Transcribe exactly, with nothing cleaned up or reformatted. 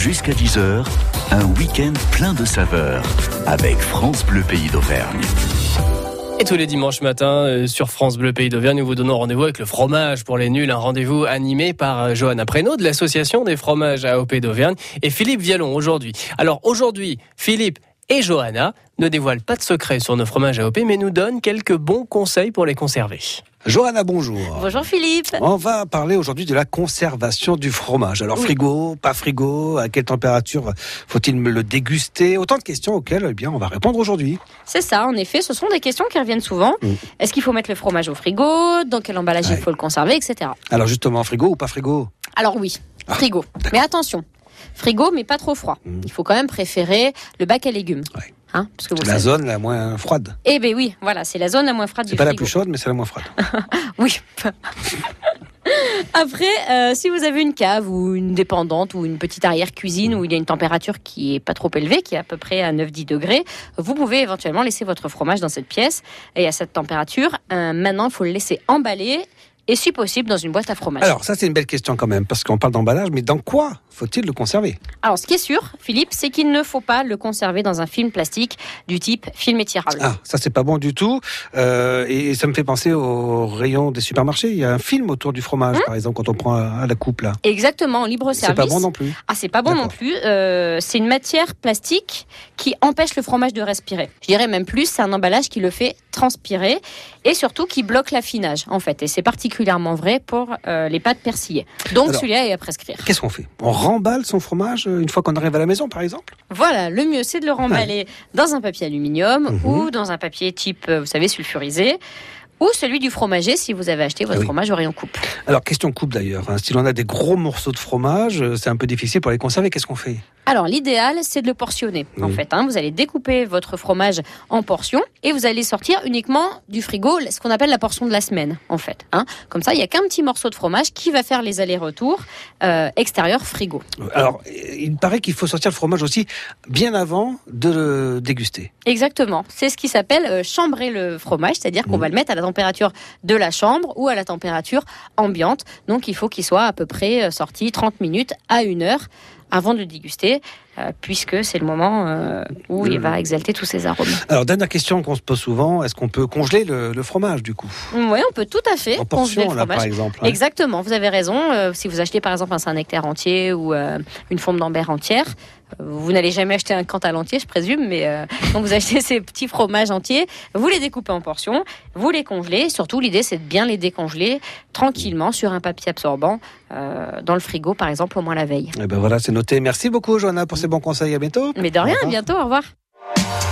Jusqu'à dix heures, un week-end plein de saveurs avec France Bleu Pays d'Auvergne. Et tous les dimanches matins euh, sur France Bleu Pays d'Auvergne, nous vous donnons rendez-vous avec le fromage pour les nuls, un rendez-vous animé par euh, Johanna Prénaud de l'association des fromages A O P d'Auvergne et Philippe Vialon aujourd'hui. Alors aujourd'hui, Philippe et Johanna ne dévoilent pas de secret sur nos fromages A O P, mais nous donnent quelques bons conseils pour les conserver. Johanna, bonjour. Bonjour Philippe. On va parler aujourd'hui de la conservation du fromage. Alors oui. Frigo, pas frigo, à quelle température faut-il me le déguster? Autant de questions auxquelles eh bien, on va répondre aujourd'hui. C'est ça, en effet, ce sont des questions qui reviennent souvent. Mmh. Est-ce qu'il faut mettre le fromage au frigo? Dans quel emballage ouais. il faut le conserver, et cetera. Alors justement, frigo ou pas frigo? Alors oui, frigo. Ah, mais attention, frigo mais pas trop froid. Mmh. Il faut quand même préférer le bac à légumes. Ouais. Hein, parce que vous c'est la savez. zone la moins froide. Eh bien oui, voilà, c'est la zone la moins froide c'est du frigo. C'est pas frigo. la plus chaude, mais c'est la moins froide. Oui. Après, euh, si vous avez une cave ou une dépendante ou une petite arrière-cuisine où il y a une température qui est pas trop élevée, qui est à peu près à neuf à dix degrés, vous pouvez éventuellement laisser votre fromage dans cette pièce et à cette température. Euh, maintenant, il faut le laisser emballer et si possible dans une boîte à fromage. Alors ça c'est une belle question quand même, parce qu'on parle d'emballage, mais dans quoi faut-il le conserver? Alors ce qui est sûr, Philippe, c'est qu'il ne faut pas le conserver dans un film plastique du type film étirable. Ah, ça c'est pas bon du tout, euh, et ça me fait penser au rayon des supermarchés, il y a un film autour du fromage, mmh. par exemple, quand on prend à la coupe là. Exactement, en libre service. C'est pas bon non plus. Ah, c'est pas bon D'accord. non plus, euh, c'est une matière plastique qui empêche le fromage de respirer. Je dirais même plus, c'est un emballage qui le fait transpirer, et surtout qui bloque l'affinage, en fait, et c'est particulièrement vrai pour euh, les pâtes persillées. Donc Alors, celui-là est à prescrire. Qu'est-ce qu'on fait? On remballe son fromage une fois qu'on arrive à la maison, par exemple? Voilà, le mieux c'est de le remballer ouais. dans un papier aluminium mmh. ou dans un papier type, vous savez, sulfurisé, ou celui du fromager si vous avez acheté votre ah oui. fromage au rayon coupe. Alors, question coupe d'ailleurs, hein. Si l'on a des gros morceaux de fromage, c'est un peu difficile pour les conserver, qu'est-ce qu'on fait? Alors, l'idéal, c'est de le portionner, oui. en fait. Hein. Vous allez découper votre fromage en portions et vous allez sortir uniquement du frigo ce qu'on appelle la portion de la semaine, en fait. Hein. Comme ça, il n'y a qu'un petit morceau de fromage qui va faire les allers-retours euh, extérieur-frigo. Alors, il paraît qu'il faut sortir le fromage aussi bien avant de le déguster. Exactement. C'est ce qui s'appelle euh, chambrer le fromage, c'est-à-dire qu'on mmh. va le mettre à la température de la chambre ou à la température ambiante. Donc, il faut qu'il soit à peu près sorti trente minutes à une heure avant de le déguster, euh, puisque c'est le moment euh, où il va exalter tous ses arômes. Alors, dernière question qu'on se pose souvent, est-ce qu'on peut congeler le, le fromage, du coup? Oui, on peut tout à fait en congeler portion, le fromage. Là, par exemple. Hein. Exactement, vous avez raison. Euh, si vous achetez, par exemple, un Saint-Nectaire entier ou euh, une Fourme d'Ambert entière, euh, vous n'allez jamais acheter un Cantal entier, je présume, mais euh, quand vous achetez ces petits fromages entiers, vous les découpez en portions, vous les congelez. Surtout, l'idée, c'est de bien les décongeler tranquillement sur un papier absorbant euh, dans le frigo, par exemple, au moins la veille. Et ben voilà, c'est noté. Merci beaucoup, Johanna, pour ces bons conseils. À bientôt. Mais de rien, à bientôt. Au revoir.